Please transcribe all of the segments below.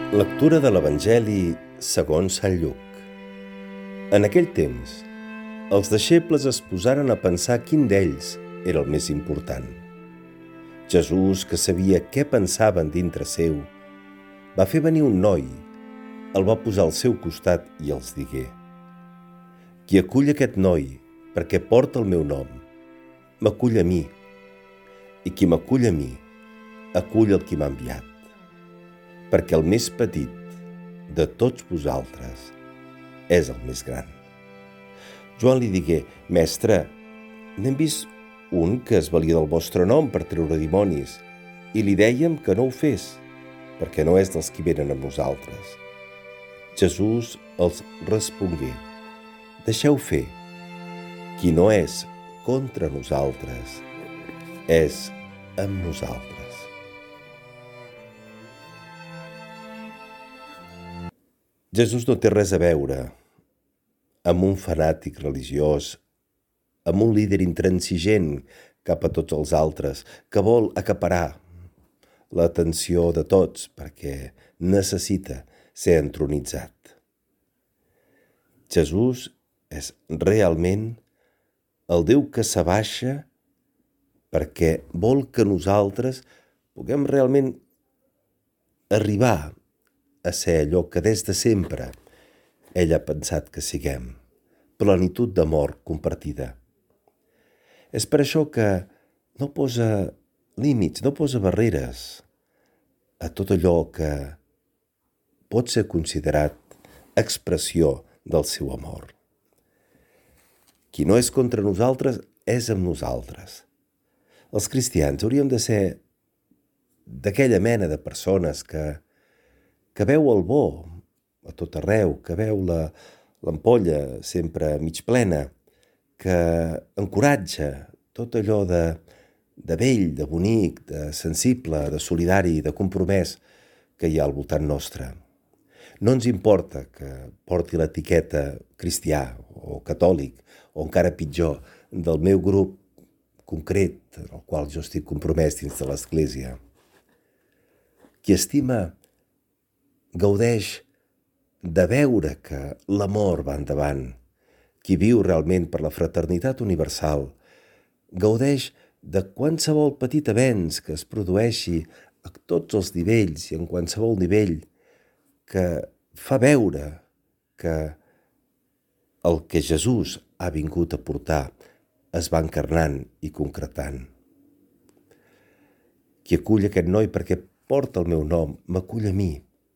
Lectura de l'Evangeli segons Sant Lluc. En aquell temps, els deixebles es posaren a pensar quin d'ells era el més important. Jesús, que sabia què pensaven dintre seu, va fer venir un noi, el va posar al seu costat i els digué: «Qui acull aquest noi, perquè porta el meu nom, m'acull a mi, i qui m'acull a mi, acull el qui m'ha enviat. Perquè el més petit de tots vosaltres és el més gran». Joan li digué: «Mestre, n'hem vist un que es valia del vostre nom per treure dimonis, i li dèiem que no ho fes, perquè no és dels qui venen amb nosaltres». Jesús els respongué: «Deixeu fer. Qui no és contra nosaltres, és amb nosaltres». Jesús no té res a veure amb un fanàtic religiós, amb un líder intransigent cap a tots els altres, que vol acaparar l'atenció de tots perquè necessita ser entronitzat. Jesús és realment el Déu que s'abaixa perquè vol que nosaltres puguem realment arribar a ser allò que des de sempre ell ha pensat que siguem: plenitud d'amor compartida. És per això que no posa límits, no posa barreres a tot allò que pot ser considerat expressió del seu amor. Qui no és contra nosaltres és amb nosaltres. Els cristians hauríem de ser d'aquella mena de persones que veu el bo a tot arreu, que veu l'ampolla sempre mig plena, que encoratja tot allò de vell, de bonic, de sensible, de solidari, de compromès que hi ha al voltant nostre. No ens importa que porti l'etiqueta cristià o catòlic, o encara pitjor, del meu grup concret en el qual jo estic compromès dins de l'Església. Qui estima gaudeix de veure que l'amor va endavant. Qui viu realment per la fraternitat universal gaudeix de qualsevol petit avenç que es produeixi a tots els nivells i en qualsevol nivell, que fa veure que el que Jesús ha vingut a portar es va encarnant i concretant. Qui acull aquest noi perquè porta el meu nom, m'acull a mi.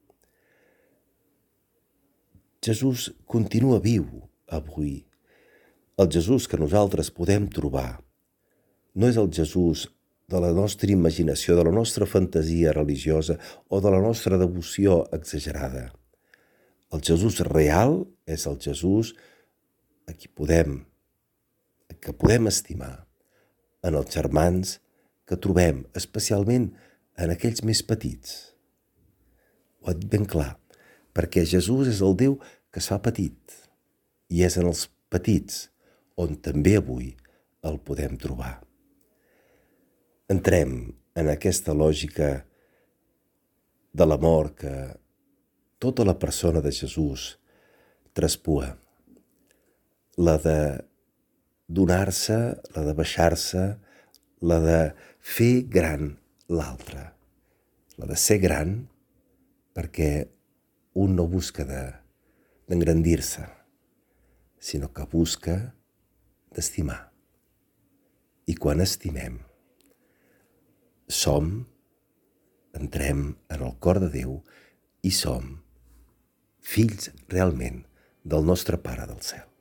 Jesús continua viu avui. El Jesús que nosaltres podem trobar no és el Jesús de la nostra imaginació, de la nostra fantasia religiosa o de la nostra devoció exagerada. El Jesús real és el Jesús que podem estimar en els germans que trobem, especialment en aquells més petits. Ho ha dit ben clar, perquè Jesús és el Déu que es fa petit, i és en els petits on també avui el podem trobar. Entrem en aquesta lògica de l'amor que tota la persona de Jesús traspua, la de donar-se, la de baixar-se, la de fer gran l'altre, la de ser gran perquè un no busca d'engrandir-se, sinó que busca d'estimar. I quan estimem, entrem en el cor de Déu i som fills realment del nostre Pare del cel.